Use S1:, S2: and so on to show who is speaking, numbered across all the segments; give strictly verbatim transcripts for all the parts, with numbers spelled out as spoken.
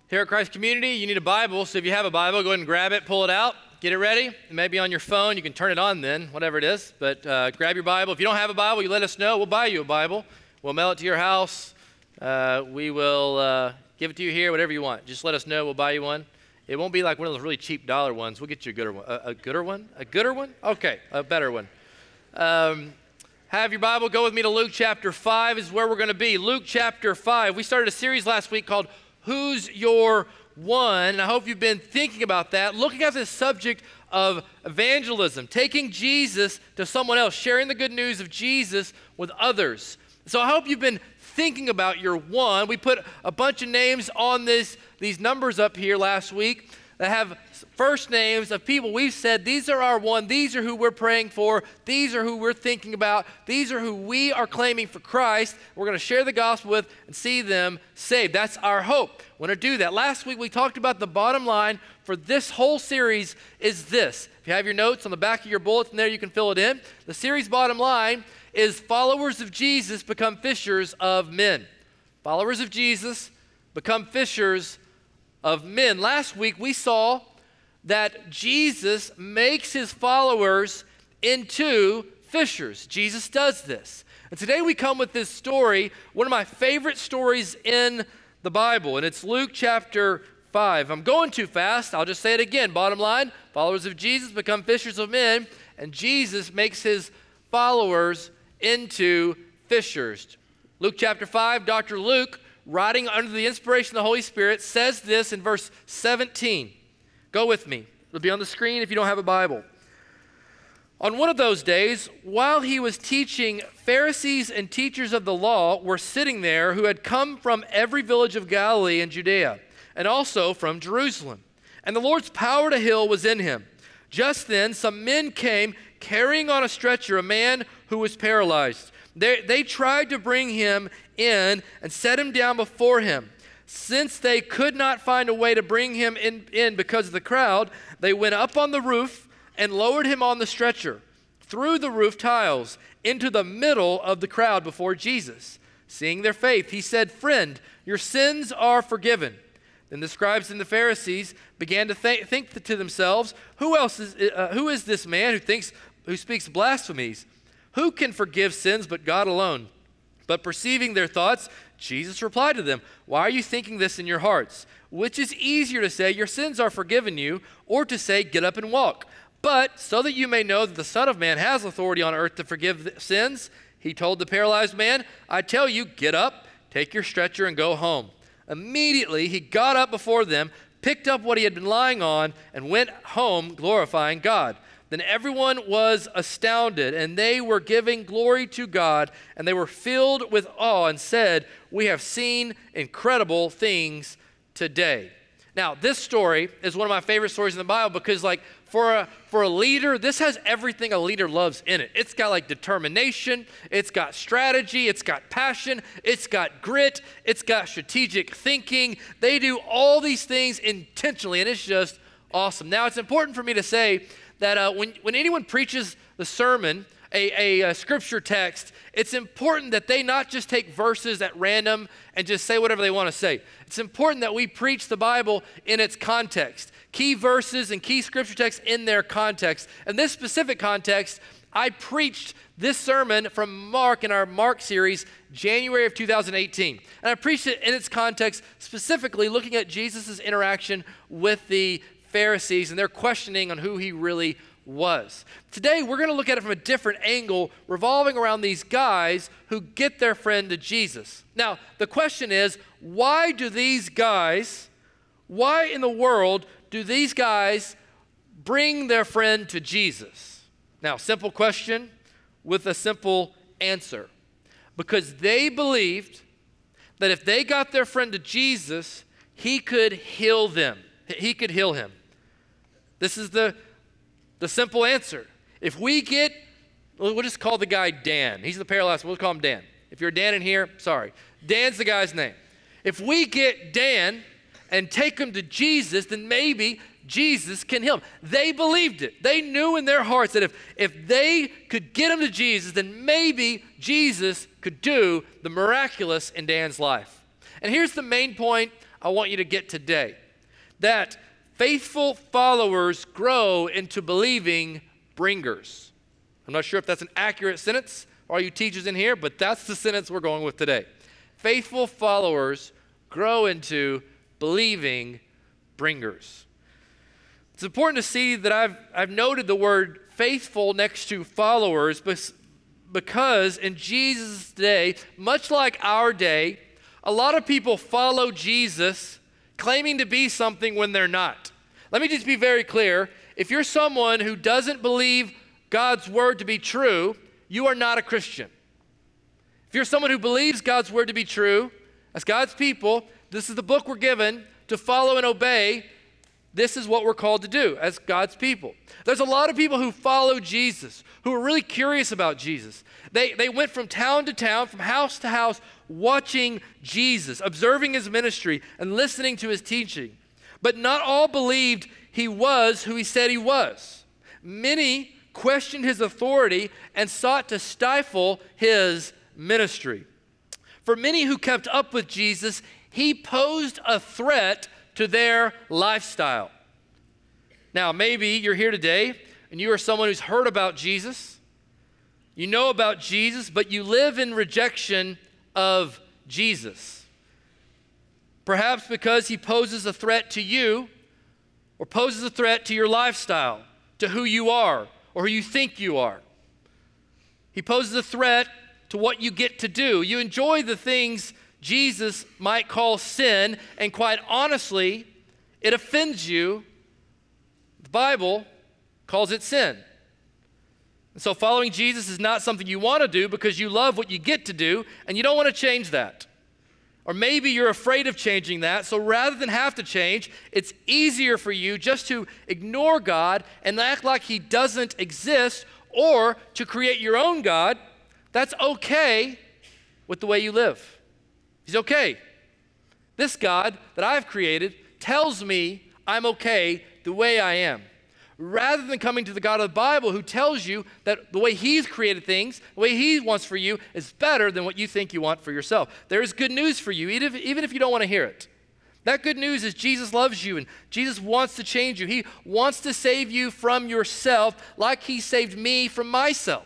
S1: Here at Christ Community, you need a Bible, so if you have a Bible, go ahead and grab it, pull it out, get it ready. Maybe on your phone, you can turn it on then, whatever it is, but uh, grab your Bible. If you don't have a Bible, you let us know. We'll buy you a Bible. We'll mail it to your house. Uh, we will uh, give it to you here, whatever you want. Just let us know. We'll buy you one. It won't be like one of those really cheap dollar ones. We'll get you a gooder one. A, a gooder one? A gooder one? Okay, a better one. Um, have your Bible. Go with me to Luke chapter five is where we're going to be. Luke chapter five. We started a series last week called Who's Your One? And I hope you've been thinking about that, looking at this subject of evangelism, taking Jesus to someone else, sharing the good news of Jesus with others. So I hope you've been thinking about your one. We put a bunch of names on this, these numbers up here last week that have first names of people we've said, these are our one, these are who we're praying for, these are who we're thinking about, these are who we are claiming for Christ. We're going to share the gospel with and see them saved. That's our hope. We want to do that. Last week we talked about the bottom line for this whole series is this. If you have your notes on the back of your bulletin there, you can fill it in. The series bottom line is followers of Jesus become fishers of men. Followers of Jesus become fishers of men. Last week we saw that Jesus makes his followers into fishers. Jesus does this. And today we come with this story, one of my favorite stories in the Bible, and it's Luke chapter five. I'm going too fast. I'll just say it again. Bottom line, followers of Jesus become fishers of men, and Jesus makes his followers into fishers. Luke chapter five, Doctor Luke, writing under the inspiration of the Holy Spirit, says this in verse seventeen. Go with me. It'll be on the screen if you don't have a Bible. On one of those days, while he was teaching, Pharisees and teachers of the law were sitting there who had come from every village of Galilee and Judea, and also from Jerusalem. And the Lord's power to heal was in him. Just then, some men came carrying on a stretcher a man who was paralyzed. They, they tried to bring him in and set him down before him. Since they could not find a way to bring him in, in because of the crowd, they went up on the roof and lowered him on the stretcher through the roof tiles into the middle of the crowd before Jesus. Seeing their faith, he said, "Friend, your sins are forgiven." Then the scribes and the Pharisees began to th- think to themselves, "Who else is uh, who is this man who thinks who speaks blasphemies? Who can forgive sins but God alone?" But perceiving their thoughts, Jesus replied to them, "Why are you thinking this in your hearts? Which is easier to say, 'Your sins are forgiven you,' or to say, 'Get up and walk'? But so that you may know that the Son of Man has authority on earth to forgive sins," he told the paralyzed man, "I tell you, get up, take your stretcher and go home." Immediately he got up before them, picked up what he had been lying on, and went home glorifying God. Then everyone was astounded, and they were giving glory to God, and they were filled with awe and said, "We have seen incredible things today." Now, this story is one of my favorite stories in the Bible because, like, for a, for a leader, this has everything a leader loves in it. It's got, like, determination, it's got strategy, it's got passion, it's got grit, it's got strategic thinking. They do all these things intentionally, and it's just awesome. Now, it's important for me to say that uh, when, when anyone preaches the sermon, a, a, a scripture text, it's important that they not just take verses at random and just say whatever they want to say. It's important that we preach the Bible in its context. Key verses and key scripture texts in their context. In this specific context, I preached this sermon from Mark in our Mark series, January of two thousand eighteen. And I preached it in its context, specifically looking at Jesus' interaction with the Pharisees and their questioning on who he really was. Today, we're going to look at it from a different angle, revolving around these guys who get their friend to Jesus. Now, the question is, why do these guys, why in the world do these guys bring their friend to Jesus? Now, simple question with a simple answer. Because they believed that if they got their friend to Jesus, he could heal them. He could heal him. This is the, the simple answer. If we get, we'll just call the guy Dan. He's the paralyzed, we'll call him Dan. If you're Dan in here, sorry. Dan's the guy's name. If we get Dan and take him to Jesus, then maybe Jesus can heal him. They believed it. They knew in their hearts that if, if they could get him to Jesus, then maybe Jesus could do the miraculous in Dan's life. And here's the main point I want you to get today. That faithful followers grow into believing bringers. I'm not sure if that's an accurate sentence, all you teachers in here, but that's the sentence we're going with today. Faithful followers grow into believing bringers. It's important to see that I've, I've noted the word faithful next to followers because in Jesus' day, much like our day, a lot of people follow Jesus claiming to be something when they're not. Let me just be very clear. If you're someone who doesn't believe God's word to be true, you are not a Christian. If you're someone who believes God's word to be true, as God's people, this is the book we're given to follow and obey. This is what we're called to do as God's people. There's a lot of people who follow Jesus, who are really curious about Jesus. They, they went from town to town, from house to house, watching Jesus, observing his ministry, and listening to his teaching. But not all believed he was who he said he was. Many questioned his authority and sought to stifle his ministry. For many who kept up with Jesus, he posed a threat to their lifestyle. Now, maybe you're here today and you are someone who's heard about Jesus. You know about Jesus, but you live in rejection of Jesus. Perhaps because he poses a threat to you or poses a threat to your lifestyle, to who you are or who you think you are. He poses a threat to what you get to do. You enjoy the things Jesus might call sin, and quite honestly, it offends you. The Bible calls it sin. And so following Jesus is not something you want to do because you love what you get to do, and you don't want to change that. Or maybe you're afraid of changing that, so rather than have to change, it's easier for you just to ignore God and act like he doesn't exist, or to create your own God that's okay with the way you live. He's okay. This God that I've created tells me I'm okay the way I am. Rather than coming to the God of the Bible who tells you that the way he's created things, the way he wants for you is better than what you think you want for yourself. There is good news for you, even if, even if you don't want to hear it. That good news is Jesus loves you and Jesus wants to change you. He wants to save you from yourself like he saved me from myself.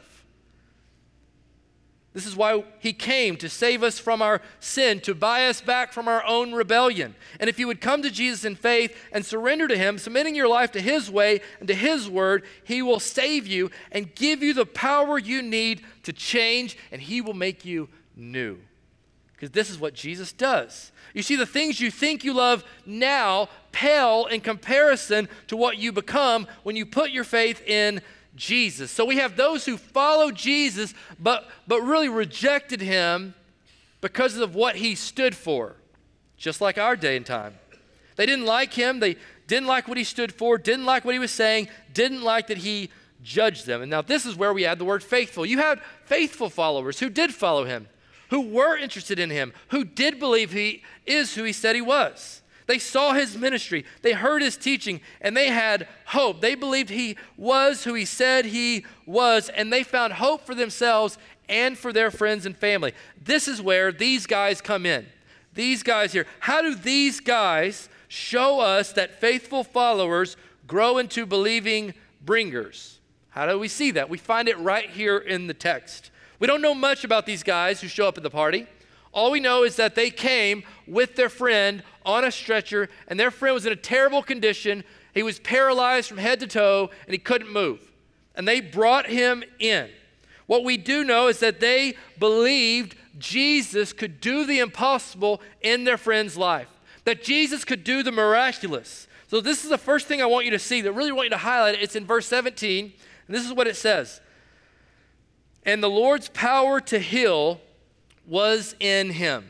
S1: This is why he came, to save us from our sin, to buy us back from our own rebellion. And if you would come to Jesus in faith and surrender to him, submitting your life to his way and to his word, he will save you and give you the power you need to change, and he will make you new. Because this is what Jesus does. You see, the things you think you love now pale in comparison to what you become when you put your faith in Jesus. So we have those who follow Jesus, but, but really rejected him because of what he stood for, just like our day and time. They didn't like him. They didn't like what he stood for, didn't like what he was saying, didn't like that he judged them. And now this is where we add the word faithful. You had faithful followers who did follow him, who were interested in him, who did believe he is who he said he was. They saw his ministry, they heard his teaching, and they had hope. They believed he was who he said he was, and they found hope for themselves and for their friends and family. This is where these guys come in. These guys here. How do these guys show us that faithful followers grow into believing bringers? How do we see that? We find it right here in the text. We don't know much about these guys who show up at the party. All we know is that they came with their friend on a stretcher, and their friend was in a terrible condition. He was paralyzed from head to toe, and he couldn't move. And they brought him in. What we do know is that they believed Jesus could do the impossible in their friend's life, that Jesus could do the miraculous. So this is the first thing I want you to see, that I really want you to highlight it. It's in verse seventeen, and this is what it says. And the Lord's power to heal was in him.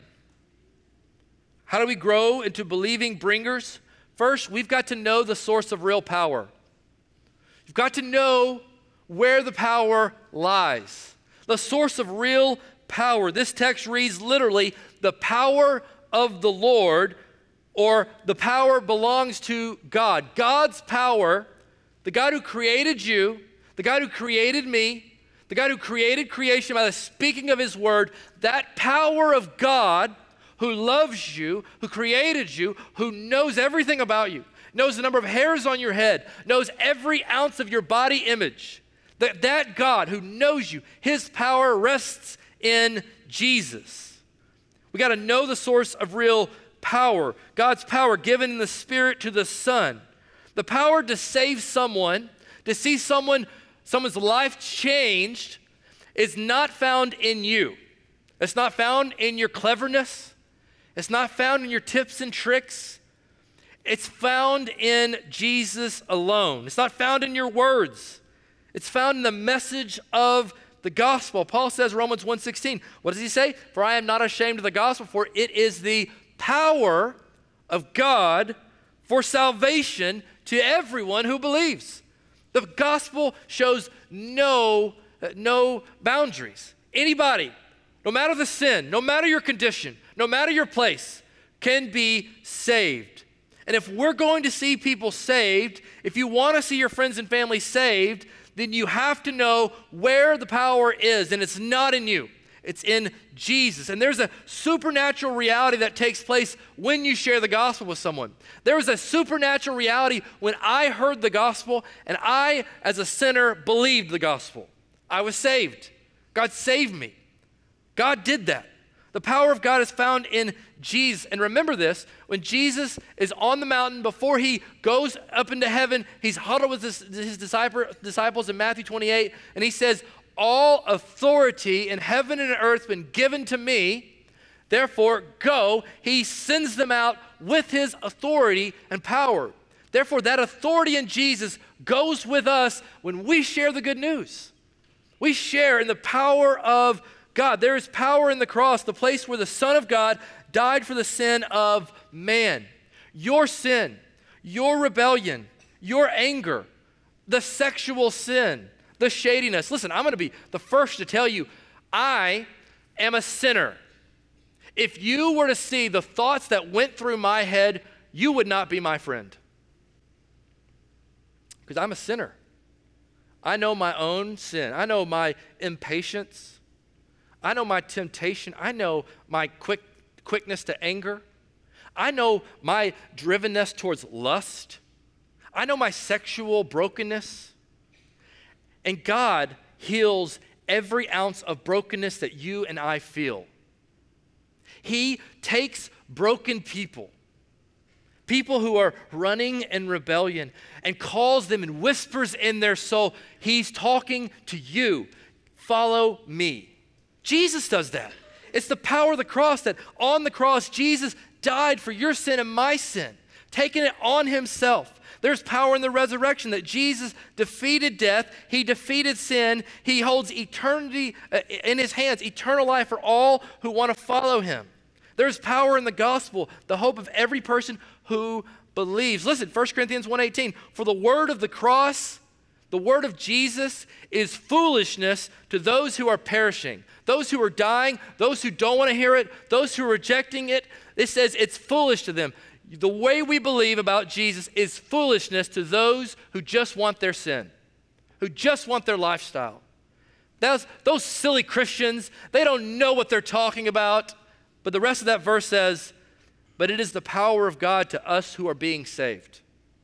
S1: How do we grow into believing bringers? First, we've got to know the source of real power. You've got to know where the power lies. The source of real power. This text reads literally, the power of the Lord, or the power belongs to God. God's power, the God who created you, the God who created me, the God who created creation by the speaking of his word, that power of God who loves you, who created you, who knows everything about you, knows the number of hairs on your head, knows every ounce of your body image. That, that God who knows you, his power rests in Jesus. We got to know the source of real power. God's power given in the Spirit to the Son. The power to save someone, to see someone, someone's life changed, is not found in you. It's not found in your cleverness. It's not found in your tips and tricks. It's found in Jesus alone. It's not found in your words. It's found in the message of the gospel. Paul says, Romans one sixteen, what does he say? For I am not ashamed of the gospel, for it is the power of God for salvation to everyone who believes. The gospel shows no, uh, no boundaries. Anybody, no matter the sin, no matter your condition, no matter your place, can be saved. And if we're going to see people saved, if you want to see your friends and family saved, then you have to know where the power is, and it's not in you. It's in Jesus. And there's a supernatural reality that takes place when you share the gospel with someone. There was a supernatural reality when I heard the gospel and I, as a sinner, believed the gospel. I was saved. God saved me. God did that. The power of God is found in Jesus. And remember this, when Jesus is on the mountain, before he goes up into heaven, he's huddled with his, his disciples in Matthew twenty-eight, and he says, all authority in heaven and earth has been given to me, therefore go. He sends them out with his authority and power. Therefore, that authority in Jesus goes with us when we share the good news. We share in the power of God. There is power in the cross, the place where the Son of God died for the sin of man. Your sin, your rebellion, your anger, the sexual sin, the shadiness. Listen, I'm going to be the first to tell you, I am a sinner. If you were to see the thoughts that went through my head, you would not be my friend. Because I'm a sinner. I know my own sin. I know my impatience. I know my temptation. I know my quick quickness to anger. I know my drivenness towards lust. I know my sexual brokenness. And God heals every ounce of brokenness that you and I feel. He takes broken people, people who are running in rebellion, and calls them and whispers in their soul, he's talking to you. Follow me. Jesus does that. It's the power of the cross that on the cross, Jesus died for your sin and my sin, taking it on himself. There's power in the resurrection that Jesus defeated death. He defeated sin. He holds eternity in his hands, eternal life for all who want to follow him. There's power in the gospel, the hope of every person who believes. Listen, First Corinthians one eighteen, for the word of the cross, the word of Jesus is foolishness to those who are perishing, those who are dying, those who don't want to hear it, those who are rejecting it. It says it's foolish to them. The way we believe about Jesus is foolishness to those who just want their sin, who just want their lifestyle. Those, those silly Christians, they don't know what they're talking about. But the rest of that verse says, but it is the power of God to us who are being saved.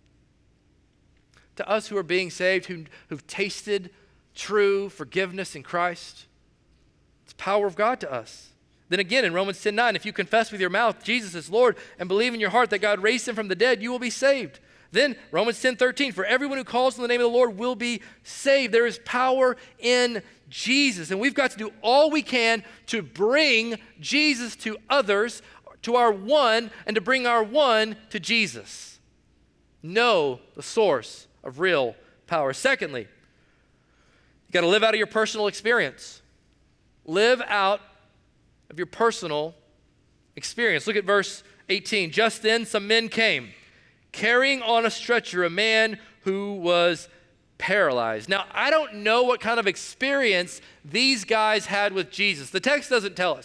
S1: To us who are being saved, who, who've tasted true forgiveness in Christ. It's the power of God to us. Then again, in Romans ten nine, if you confess with your mouth Jesus is Lord and believe in your heart that God raised him from the dead, you will be saved. Then Romans ten thirteen, for everyone who calls on the name of the Lord will be saved. There is power in Jesus, and we've got to do all we can to bring Jesus to others, to our one, and to bring our one to Jesus. Know the source of real power. Secondly, you got to live out of your personal experience. Live out of your personal experience. Look at verse eighteen. Just then some men came, carrying on a stretcher a man who was paralyzed. Now, I don't know what kind of experience these guys had with Jesus. The text doesn't tell us.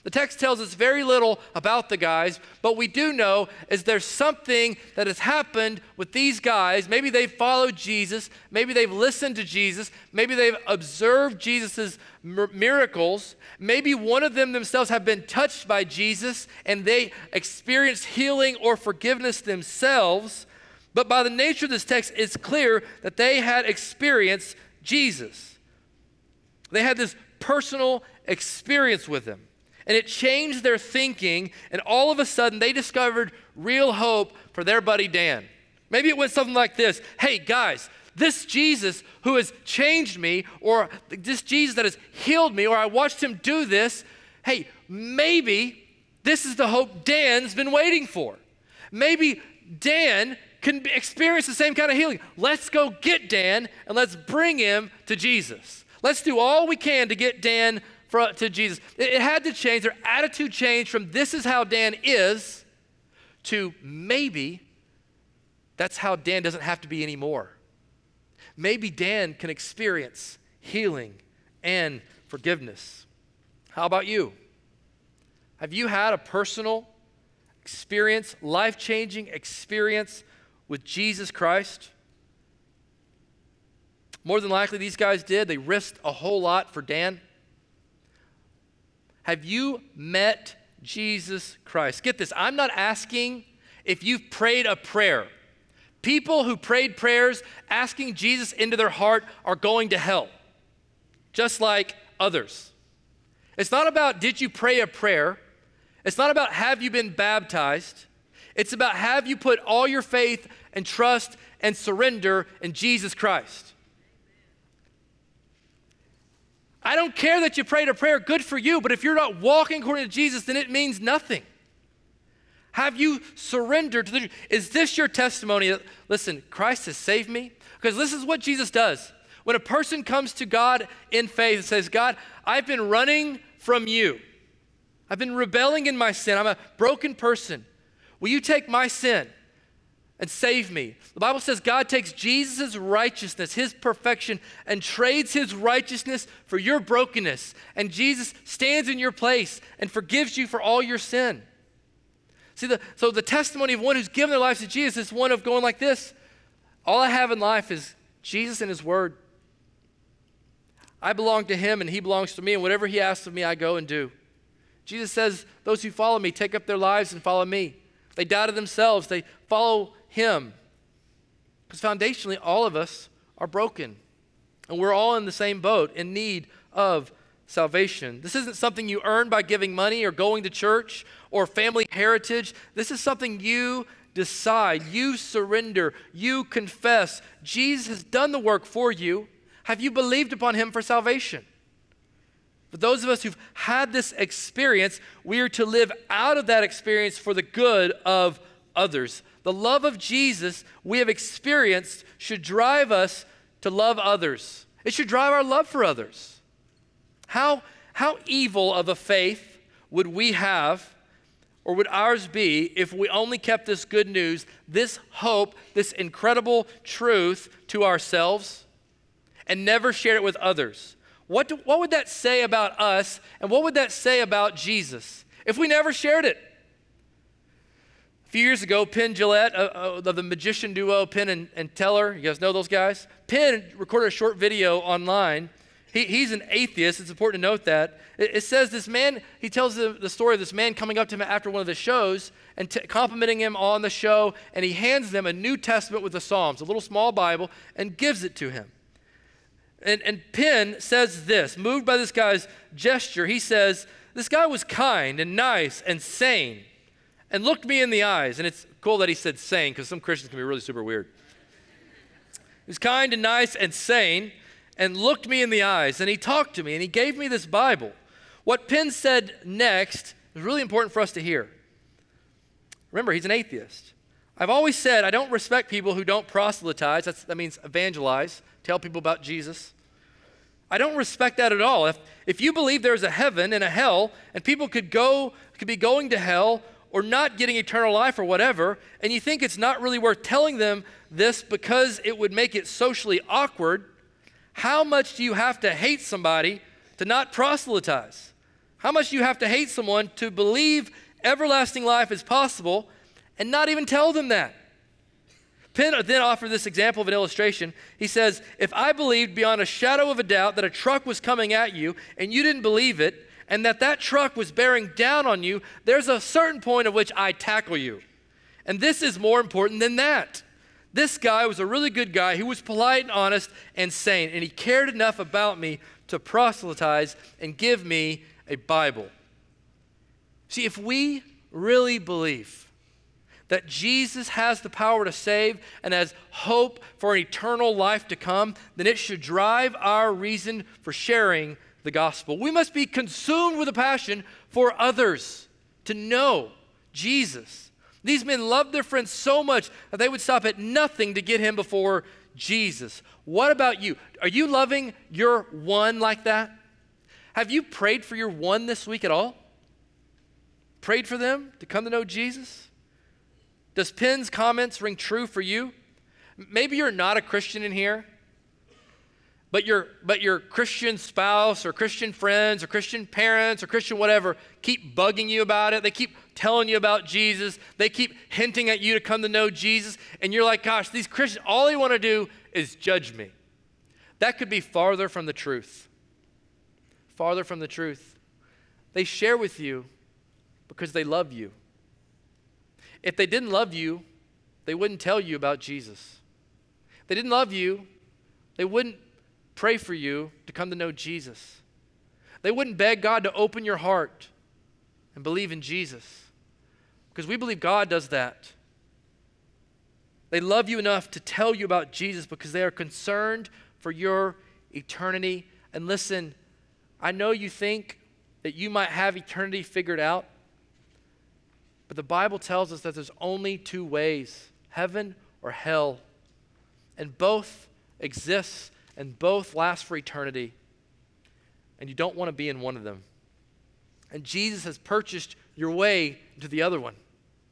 S1: The text tells us very little about the guys, but we do know is there's something that has happened with these guys. Maybe they've followed Jesus. Maybe they've listened to Jesus. Maybe they've observed Jesus' miracles. Maybe one of them themselves have been touched by Jesus and they experienced healing or forgiveness themselves. But by the nature of this text, it's clear that they had experienced Jesus. They had this personal experience with him. And it changed their thinking, and all of a sudden they discovered real hope for their buddy Dan. Maybe it went something like this. Hey guys, this Jesus who has changed me, or this Jesus that has healed me, or I watched him do this, hey, maybe this is the hope Dan's been waiting for. Maybe Dan can experience the same kind of healing. Let's go get Dan and let's bring him to Jesus. Let's do all we can to get Dan for, to Jesus. It, it had to change. Their attitude changed from this is how Dan is to maybe that's how Dan doesn't have to be anymore. Maybe Dan can experience healing and forgiveness. How about you? Have you had a personal experience, life-changing experience with Jesus Christ? More than likely, these guys did. They risked a whole lot for Dan. Have you met Jesus Christ? Get this, I'm not asking if you've prayed a prayer. People who prayed prayers asking Jesus into their heart are going to hell, just like others. It's not about did you pray a prayer. It's not about have you been baptized. It's about have you put all your faith and trust and surrender in Jesus Christ. I don't care that you prayed a prayer, good for you, but if you're not walking according to Jesus, then it means nothing. Have you surrendered to the, is this your testimony that, listen, Christ has saved me? Because this is what Jesus does. When a person comes to God in faith and says, God, I've been running from you. I've been rebelling in my sin. I'm a broken person. Will you take my sin and save me? The Bible says God takes Jesus' righteousness, his perfection, and trades his righteousness for your brokenness. And Jesus stands in your place and forgives you for all your sin. See, the, so the testimony of one who's given their lives to Jesus is one of going like this. All I have in life is Jesus and his word. I belong to him and he belongs to me, and whatever he asks of me, I go and do. Jesus says, those who follow me take up their lives and follow me. They die to themselves. They follow him. Because foundationally, all of us are broken. And we're all in the same boat, in need of salvation. This isn't something you earn by giving money or going to church or family heritage. This is something you decide, you surrender, you confess. Jesus has done the work for you. Have you believed upon him for salvation? For those of us who've had this experience, we are to live out of that experience for the good of others. The love of Jesus we have experienced should drive us to love others. It should drive our love for others. How, how evil of a faith would we have, or would ours be, if we only kept this good news, this hope, this incredible truth to ourselves and never shared it with others? What, do, what would that say about us, and what would that say about Jesus if we never shared it? A few years ago, Penn Jillette, uh, uh, the magician duo Penn and, and Teller, you guys know those guys? Penn recorded a short video online. He, he's an atheist. It's important to note that. It, it says this man, he tells the, the story of this man coming up to him after one of the shows and t- complimenting him on the show, and he hands them a New Testament with the Psalms, a little small Bible, and gives it to him. And, and Penn says this, moved by this guy's gesture, he says, this guy was kind and nice and sane and looked me in the eyes. And it's cool that he said sane, because some Christians can be really super weird. He was kind and nice and sane and looked me in the eyes, and he talked to me and he gave me this Bible. What Penn said next is really important for us to hear. Remember, he's an atheist. I've always said I don't respect people who don't proselytize. That's, that means evangelize, tell people about Jesus. I don't respect that at all. If, if you believe there's a heaven and a hell, and people could go, could be going to hell or not getting eternal life or whatever, and you think it's not really worth telling them this because it would make it socially awkward, how much do you have to hate somebody to not proselytize? How much do you have to hate someone to believe everlasting life is possible and not even tell them that? Penn then offered this example of an illustration. He says, if I believed beyond a shadow of a doubt that a truck was coming at you and you didn't believe it, and that that truck was bearing down on you, there's a certain point at which I tackle you. And this is more important than that. This guy was a really good guy. He was polite and honest and sane, and he cared enough about me to proselytize and give me a Bible. See, if we really believe that Jesus has the power to save and has hope for an eternal life to come, then it should drive our reason for sharing the gospel. We must be consumed with a passion for others to know Jesus. These men loved their friend so much that they would stop at nothing to get him before Jesus. What about you? Are you loving your one like that? Have you prayed for your one this week at all? Prayed for them to come to know Jesus? Does Penn's comments ring true for you? Maybe you're not a Christian in here, but your but your Christian spouse or Christian friends or Christian parents or Christian whatever keep bugging you about it. They keep telling you about Jesus. They keep hinting at you to come to know Jesus. And you're like, gosh, these Christians, all they want to do is judge me. That could be farther from the truth. Farther from the truth. They share with you because they love you. If they didn't love you, they wouldn't tell you about Jesus. If they didn't love you, they wouldn't pray for you to come to know Jesus. They wouldn't beg God to open your heart and believe in Jesus, because we believe God does that. They love you enough to tell you about Jesus because they are concerned for your eternity. And listen, I know you think that you might have eternity figured out, but the Bible tells us that there's only two ways, heaven or hell. And both exist and both last for eternity. And you don't want to be in one of them. And Jesus has purchased your way to the other one.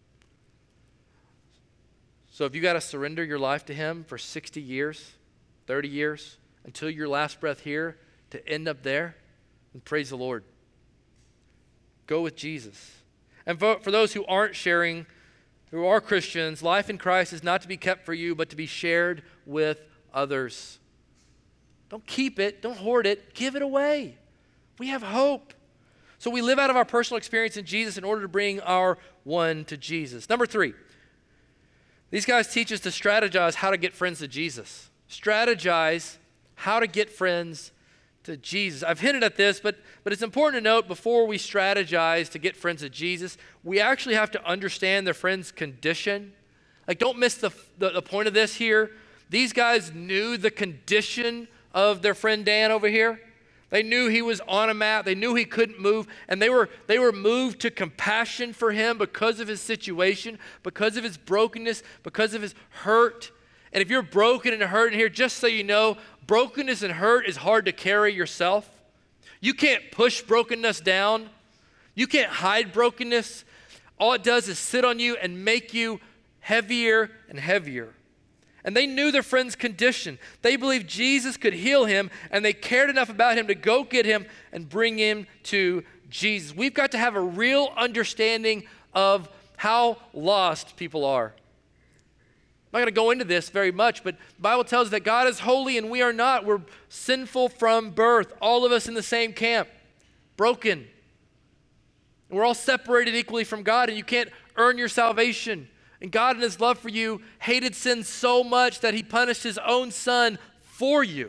S1: So if you got to surrender your life to him for sixty years, thirty years, until your last breath here to end up there, then praise the Lord. Go with Jesus. And for, for those who aren't sharing, who are Christians, life in Christ is not to be kept for you, but to be shared with others. Don't keep it. Don't hoard it. Give it away. We have hope. So we live out of our personal experience in Jesus in order to bring our one to Jesus. Number three, these guys teach us to strategize how to get friends to Jesus. Strategize how to get friends to Jesus. I've hinted at this, but, but it's important to note before we strategize to get friends to Jesus, we actually have to understand their friend's condition. Like, don't miss the, the, the point of this here. These guys knew the condition of their friend Dan over here. They knew he was on a mat. They knew he couldn't move. And they were, they were moved to compassion for him because of his situation, because of his brokenness, because of his hurt. And if you're broken and hurt in here, just so you know, brokenness and hurt is hard to carry yourself. You can't push brokenness down. You can't hide brokenness. All it does is sit on you and make you heavier and heavier. And they knew their friend's condition. They believed Jesus could heal him, and they cared enough about him to go get him and bring him to Jesus. We've got to have a real understanding of how lost people are. I'm not going to go into this very much, but the Bible tells us that God is holy and we are not. We're sinful from birth, all of us in the same camp, broken. And we're all separated equally from God, and you can't earn your salvation. And God in his love for you hated sin so much that he punished his own son for you.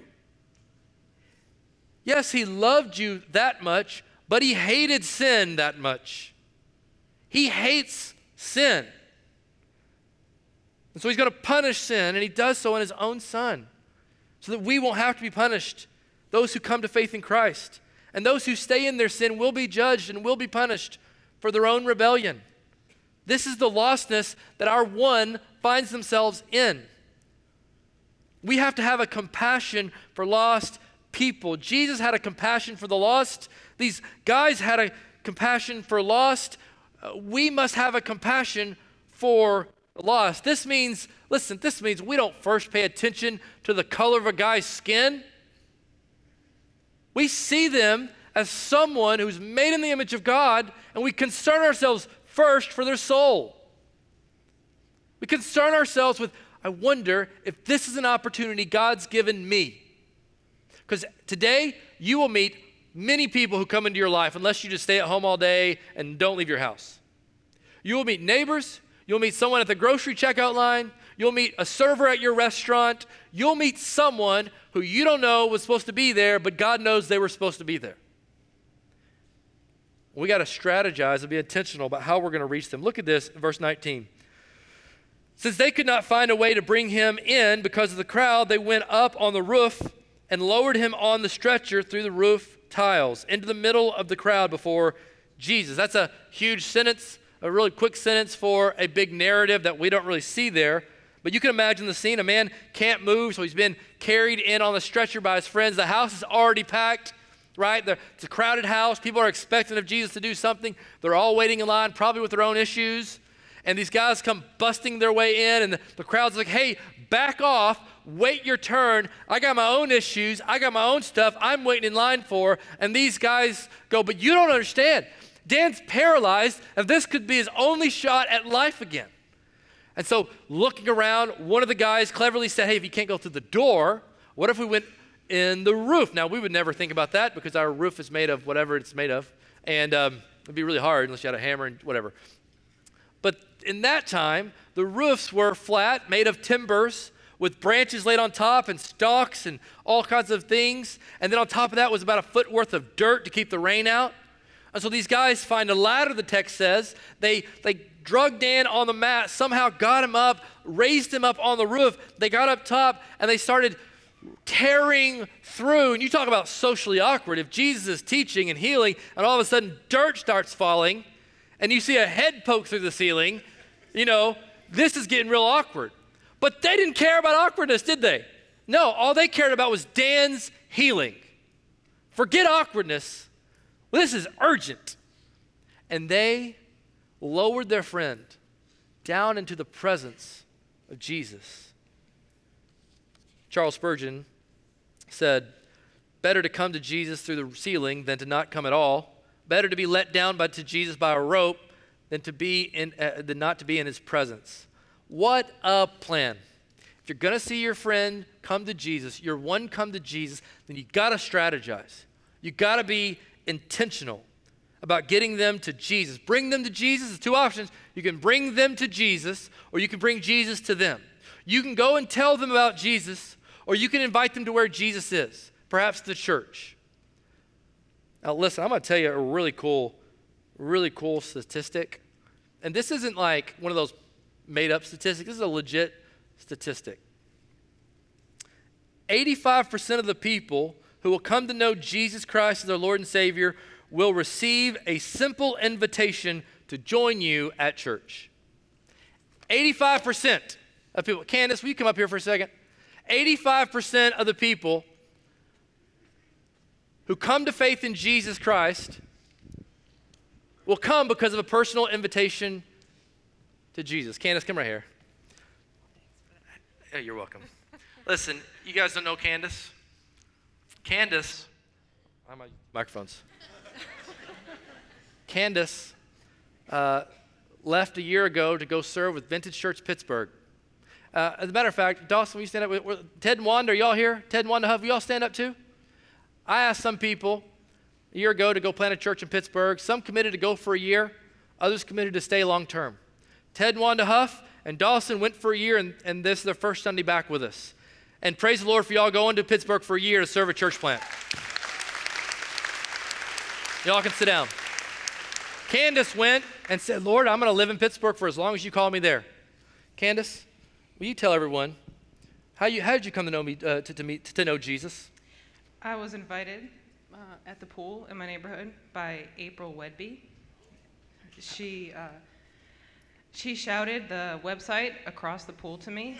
S1: Yes, he loved you that much, but he hated sin that much. He hates sin. And so he's going to punish sin, and he does so in his own son, so that we won't have to be punished, those who come to faith in Christ. And those who stay in their sin will be judged and will be punished for their own rebellion. This is the lostness that our one finds themselves in. We have to have a compassion for lost people. Jesus had a compassion for the lost. These guys had a compassion for lost. Uh, we must have a compassion for lost. This means, listen, this means we don't first pay attention to the color of a guy's skin. We see them as someone who's made in the image of God, and we concern ourselves first for their soul. We concern ourselves with, I wonder if this is an opportunity God's given me. Because today, you will meet many people who come into your life unless you just stay at home all day and don't leave your house. You will meet neighbors. You'll meet someone at the grocery checkout line. You'll meet a server at your restaurant. You'll meet someone who you don't know was supposed to be there, but God knows they were supposed to be there. We got to strategize and be intentional about how we're going to reach them. Look at this, verse nineteen. Since they could not find a way to bring him in because of the crowd, they went up on the roof and lowered him on the stretcher through the roof tiles into the middle of the crowd before Jesus. That's a huge sentence, a really quick sentence for a big narrative that we don't really see there. But you can imagine the scene. A man can't move, so he's been carried in on the stretcher by his friends. The house is already packed, right? It's a crowded house. People are expecting of Jesus to do something. They're all waiting in line, probably with their own issues. And these guys come busting their way in, and the, the crowd's like, hey, back off, wait your turn. I got my own issues. I got my own stuff I'm waiting in line for. And these guys go, but you don't understand. Dan's paralyzed, and this could be his only shot at life again. And so looking around, one of the guys cleverly said, hey, if you can't go through the door, what if we went in the roof? Now, we would never think about that because our roof is made of whatever it's made of. And um, it'd be really hard unless you had a hammer and whatever. But in that time, the roofs were flat, made of timbers, with branches laid on top and stalks and all kinds of things. And then on top of that was about a foot worth of dirt to keep the rain out. And so these guys find a ladder, the text says. They, they drug Dan on the mat, somehow got him up, raised him up on the roof. They got up top, and they started tearing through. And you talk about socially awkward. If Jesus is teaching and healing, and all of a sudden dirt starts falling, and you see a head poke through the ceiling, you know, this is getting real awkward. But they didn't care about awkwardness, did they? No, all they cared about was Dan's healing. Forget awkwardness. Well, this is urgent. And they lowered their friend down into the presence of Jesus. Charles Spurgeon said, better to come to Jesus through the ceiling than to not come at all. Better to be let down by, to Jesus by a rope than to be in, uh, than not to be in his presence. What a plan. If you're going to see your friend come to Jesus, your one come to Jesus, then you got to strategize. You got to be intentional about getting them to Jesus. Bring them to Jesus. There's two options. You can bring them to Jesus, or you can bring Jesus to them. You can go and tell them about Jesus, or you can invite them to where Jesus is, perhaps the church. Now listen, I'm going to tell you a really cool, really cool statistic. And this isn't like one of those made up statistics. This is a legit statistic. eighty-five percent of the people who will come to know Jesus Christ as their Lord and Savior will receive a simple invitation to join you at church. eighty-five percent of people. Candace, will you come up here for a second? eighty-five percent of the people who come to faith in Jesus Christ will come because of a personal invitation to Jesus. Candace, come right here. Oh, you're welcome. Listen, you guys don't know Candace? Candace, why my microphones? Candace uh, left a year ago to go serve with Vintage Church Pittsburgh. Uh, as a matter of fact, Dawson, will you stand up? With, with, Ted and Wanda, are y'all here? Ted and Wanda Huff, will y'all stand up too? I asked some people a year ago to go plant a church in Pittsburgh. Some committed to go for a year. Others committed to stay long term. Ted and Wanda Huff and Dawson went for a year, and, and this is their first Sunday back with us. And praise the Lord for y'all going to Pittsburgh for a year to serve a church plant. Y'all can sit down. Candace went and said, Lord, I'm going to live in Pittsburgh for as long as you call me there. Candace, will you tell everyone, how, you, how did you come to know me, uh, to, to, meet, to know Jesus?
S2: I was invited uh, at the pool in my neighborhood by April Wedby. She uh, she shouted the website across the pool to me,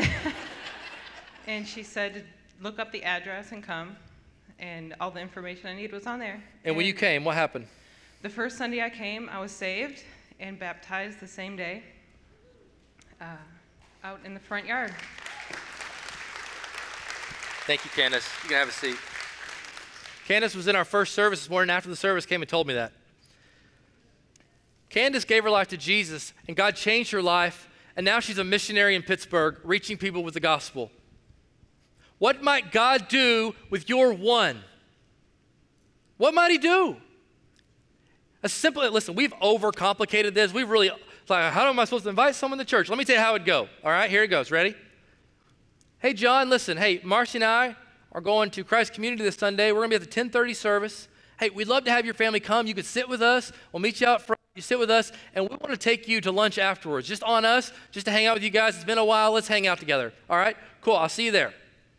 S2: and she said, "Look up the address and come." And all the information I needed was on there.
S1: And,
S2: and
S1: when you came, what happened?
S2: The first Sunday I came, I was saved and baptized the same day, uh, out in the front yard.
S1: Thank you, Candace. You can have a seat. Candace was in our first service this morning. After the service came and told me that. Candace gave her life to Jesus, and God changed her life, and now she's a missionary in Pittsburgh, reaching people with the gospel. What might God do with your one? What might he do? A simple, listen, we've overcomplicated this. We've really, like, how am I supposed to invite someone to church? Let me tell you how it'd go. All right, here it goes. Ready? Hey, John, listen. Hey, Marcy and I are going to Christ Community this Sunday. We're going to be at the ten thirty service. Hey, we'd love to have your family come. You could sit with us. We'll meet you out front. You sit with us, and we want to take you to lunch afterwards. Just on us, just to hang out with you guys. It's been a while. Let's hang out together. All right? Cool. I'll see you there.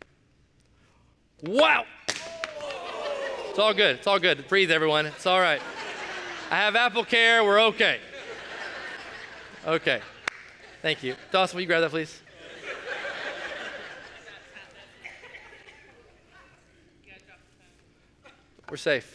S1: Wow. It's all good. It's all good. Breathe, everyone. It's all right. I have Apple Care. We're okay. Okay. Thank you. Dawson, will you grab that, please? We're safe.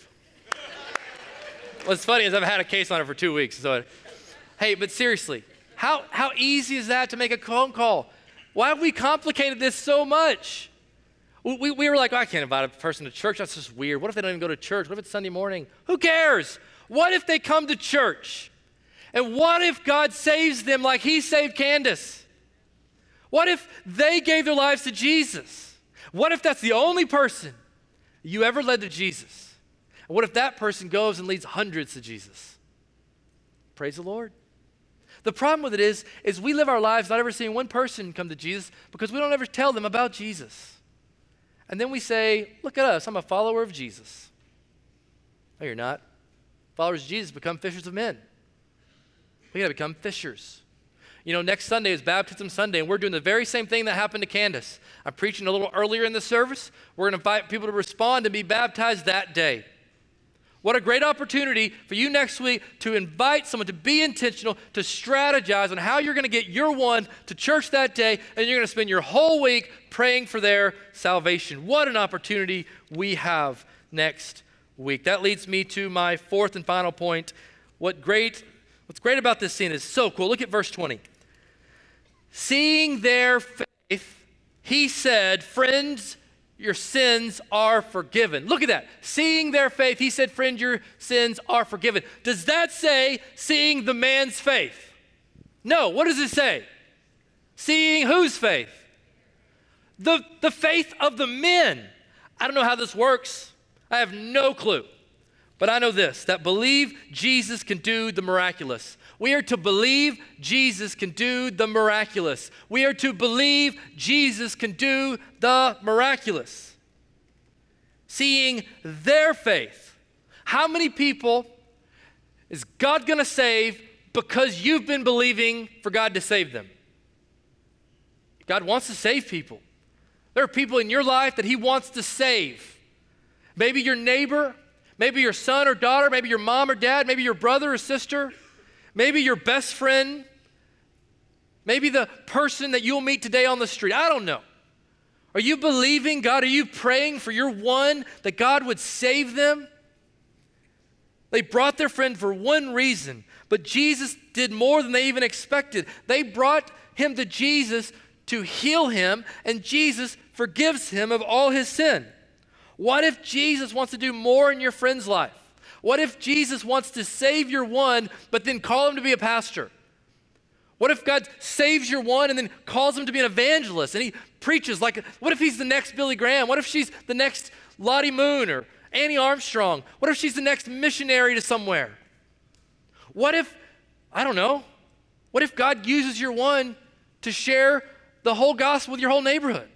S1: What's funny is I've had a case on it for two weeks. So, it, hey, but seriously, how, how easy is that to make a phone call? Why have we complicated this so much? We, we were like, oh, I can't invite a person to church. That's just weird. What if they don't even go to church? What if it's Sunday morning? Who cares? What if they come to church? And what if God saves them like he saved Candace? What if they gave their lives to Jesus? What if that's the only person you ever led to Jesus? And what if that person goes and leads hundreds to Jesus? Praise the Lord. The problem with it is, is we live our lives not ever seeing one person come to Jesus because we don't ever tell them about Jesus. And then we say, look at us, I'm a follower of Jesus. No, you're not. Followers of Jesus become fishers of men. We gotta become fishers. You know, next Sunday is Baptism Sunday, and we're doing the very same thing that happened to Candace. I'm preaching a little earlier in the service. We're gonna invite people to respond and be baptized that day. What a great opportunity for you next week to invite someone to be intentional, to strategize on how you're going to get your one to church that day, and you're going to spend your whole week praying for their salvation. What an opportunity we have next week. That leads me to my fourth and final point. What great, what's great about this scene is so cool. Look at verse twenty. Seeing their faith, he said, friends, your sins are forgiven. Look at that. Seeing their faith, he said, friend, your sins are forgiven. Does that say seeing the man's faith? No. What does it say? Seeing whose faith? The, the faith of the men. I don't know how this works. I have no clue. But I know this, that believe Jesus can do the miraculous. We are to believe Jesus can do the miraculous. We are to believe Jesus can do the miraculous. Seeing their faith. How many people is God going to save because you've been believing for God to save them? God wants to save people. There are people in your life that he wants to save. Maybe your neighbor, maybe your son or daughter, maybe your mom or dad, maybe your brother or sister, maybe your best friend, maybe the person that you'll meet today on the street. I don't know. Are you believing God? Are you praying for your one that God would save them? They brought their friend for one reason, but Jesus did more than they even expected. They brought him to Jesus to heal him, and Jesus forgives him of all his sin. What if Jesus wants to do more in your friend's life? What if Jesus wants to save your one, but then call him to be a pastor? What if God saves your one and then calls him to be an evangelist and he preaches like, what if he's the next Billy Graham? What if she's the next Lottie Moon or Annie Armstrong? What if she's the next missionary to somewhere? What if, I don't know, what if God uses your one to share the whole gospel with your whole neighborhood?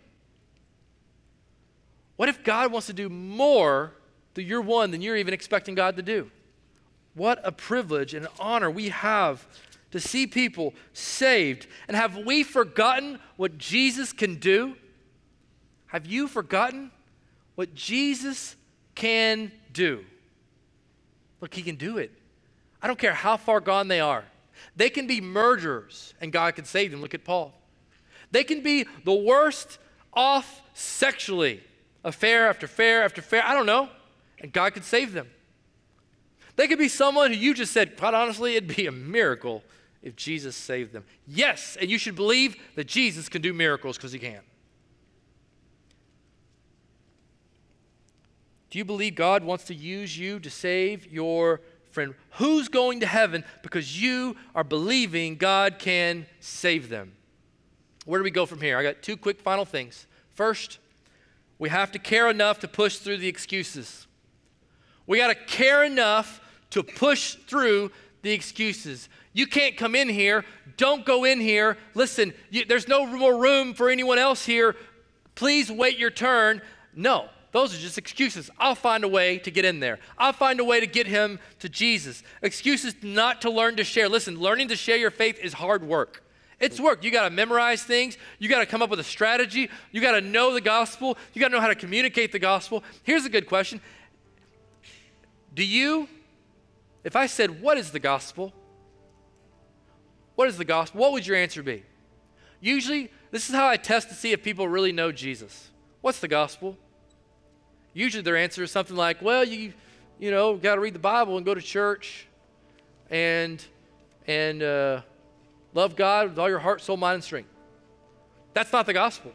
S1: What if God wants to do more through your one than you're even expecting God to do? What a privilege and an honor we have to see people saved. And have we forgotten what Jesus can do? Have you forgotten what Jesus can do? Look, he can do it. I don't care how far gone they are. They can be murderers and God can save them. Look at Paul. They can be the worst off sexually. Affair after affair after affair, I don't know, and God could save them. They could be someone who you just said, quite honestly, it'd be a miracle if Jesus saved them. Yes, and you should believe that Jesus can do miracles because he can. Do you believe God wants to use you to save your friend? Who's going to heaven because you are believing God can save them? Where do we go from here? I got two quick final things. First, we have to care enough to push through the excuses. We got to care enough to push through the excuses. You can't come in here. Don't go in here. Listen, you, there's no more room for anyone else here. Please wait your turn. No. Those are just excuses. I'll find a way to get in there. I'll find a way to get him to Jesus. Excuses not to learn to share. Listen, learning to share your faith is hard work. It's work. You got to memorize things. You got to come up with a strategy. You got to know the gospel. You got to know how to communicate the gospel. Here's a good question. Do you, if I said, what is the gospel? What is the gospel? What would your answer be? Usually, this is how I test to see if people really know Jesus. What's the gospel? Usually their answer is something like, well, you you know, got to read the Bible and go to church and, and uh, love God with all your heart, soul, mind, and strength. That's not the gospel.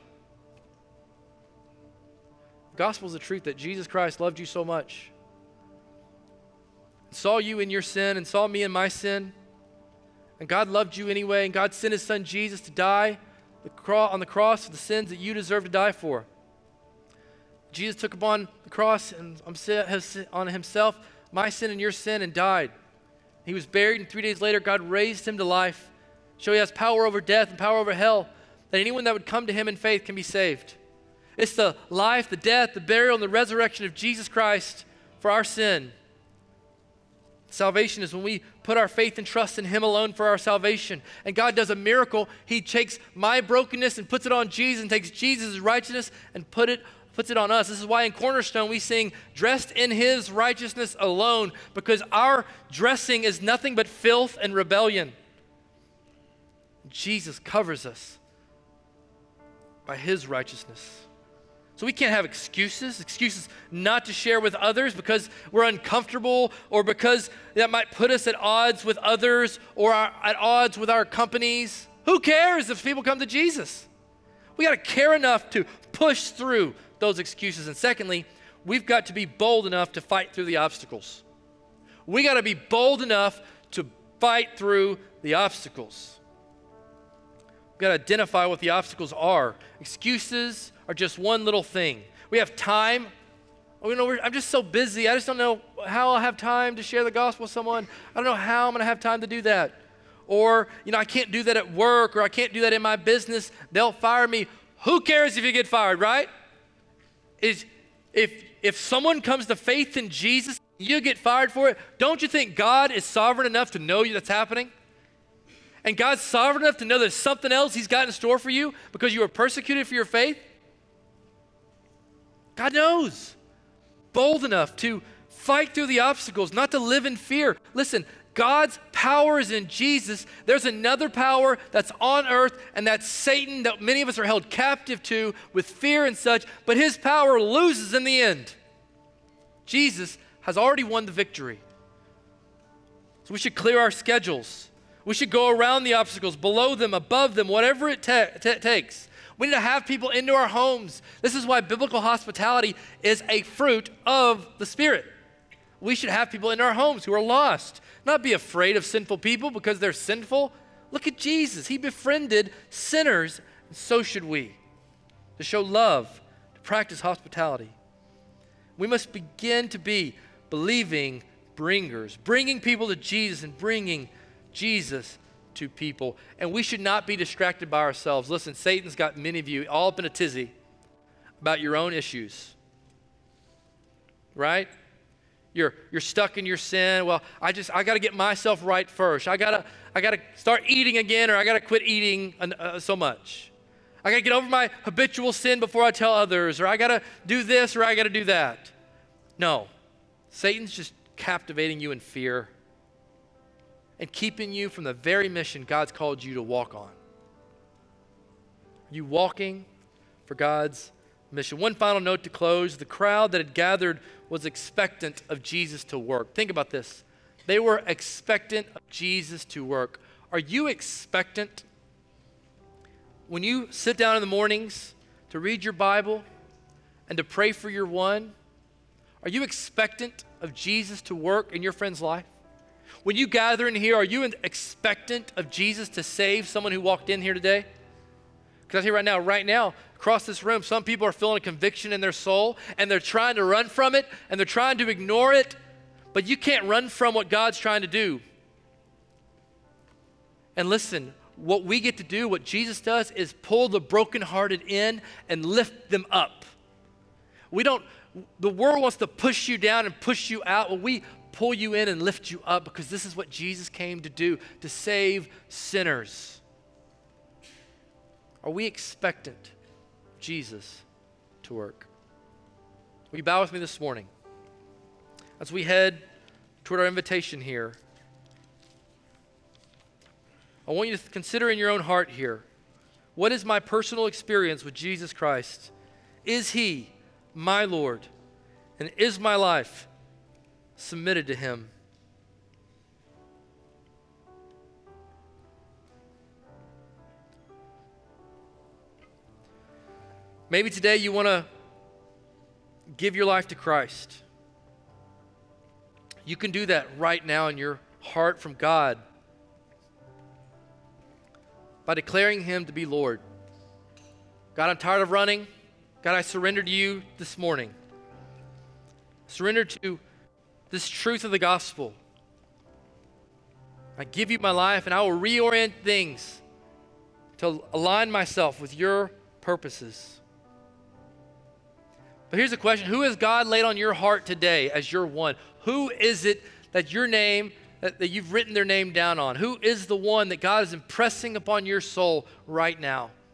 S1: The gospel is the truth that Jesus Christ loved you so much, saw you in your sin and saw me in my sin, and God loved you anyway, and God sent his son Jesus to die the cro- on the cross for the sins that you deserve to die for. Jesus took upon the cross and on himself my sin and your sin and died. He was buried, and three days later, God raised him to life. So he has power over death and power over hell, that anyone that would come to him in faith can be saved. It's the life, the death, the burial, and the resurrection of Jesus Christ for our sin. Salvation is when we put our faith and trust in him alone for our salvation. And God does a miracle. He takes my brokenness and puts it on Jesus, and takes Jesus' righteousness and put it puts it on us. This is why in Cornerstone we sing, dressed in his righteousness alone, because our dressing is nothing but filth and rebellion. Jesus covers us by his righteousness. So we can't have excuses, excuses not to share with others because we're uncomfortable, or because that might put us at odds with others, or our, at odds with our companies. Who cares if people come to Jesus? We got to care enough to push through those excuses. And secondly, we've got to be bold enough to fight through the obstacles. We got to be bold enough to fight through the obstacles. We've got to identify what the obstacles are. Excuses are just one little thing. We have time. Oh, you know, we're, I'm just so busy. I just don't know how I'll have time to share the gospel with someone. I don't know how I'm going to have time to do that. Or, you know, I can't do that at work, or I can't do that in my business. They'll fire me. Who cares if you get fired, right? Is if if someone comes to faith in Jesus, you get fired for it, don't you think God is sovereign enough to know that's happening? And God's sovereign enough to know there's something else he's got in store for you because you were persecuted for your faith? God knows. Bold enough to fight through the obstacles, not to live in fear. Listen, God's power is in Jesus. There's another power that's on earth, and that's Satan, that many of us are held captive to with fear and such, but his power loses in the end. Jesus has already won the victory. So we should clear our schedules. We should go around the obstacles, below them, above them, whatever it ta- ta- takes. We need to have people into our homes. This is why biblical hospitality is a fruit of the Spirit. We should have people in our homes who are lost. Not be afraid of sinful people because they're sinful. Look at Jesus. He befriended sinners, and so should we. To show love, to practice hospitality. We must begin to be believing bringers, bringing people to Jesus and bringing Jesus to people. And we should not be distracted by ourselves. Listen, Satan's got many of you all up in a tizzy about your own issues. Right? You're, you're stuck in your sin. Well, I just, I got to get myself right first. I got to I got to start eating again, or I got to quit eating uh, so much. I got to get over my habitual sin before I tell others, or I got to do this, or I got to do that. No. Satan's just captivating you in fear and keeping you from the very mission God's called you to walk on. Are you walking for God's mission? One final note to close. The crowd that had gathered was expectant of Jesus to work. Think about this. They were expectant of Jesus to work. Are you expectant? When you sit down in the mornings to read your Bible and to pray for your one, Are you expectant of Jesus to work in your friend's life? When you gather in here, are you expectant of Jesus to save someone who walked in here today? Because I tell you right now, right now, across this room, some people are feeling a conviction in their soul, and they're trying to run from it, and they're trying to ignore it, but you can't run from what God's trying to do. And listen, what we get to do, what Jesus does, is pull the brokenhearted in and lift them up. We don't, the world wants to push you down and push you out, but we pull you in and lift you up because this is what Jesus came to do, to save sinners. Are we expectant of Jesus to work? Will you bow with me this morning as we head toward our invitation here? I want you to consider in your own heart here, what is my personal experience with Jesus Christ? Is he my Lord? And is my life submitted to him? Maybe today you want to give your life to Christ. You can do that right now in your heart from God by declaring him to be Lord. God, I'm tired of running. God, I surrender to you this morning. Surrender to this truth of the gospel. I give you my life, and I will reorient things to align myself with your purposes. But here's the question. Who has God laid on your heart today as your one? Who is it that your name, that, that you've written their name down on? Who is the one that God is impressing upon your soul right now?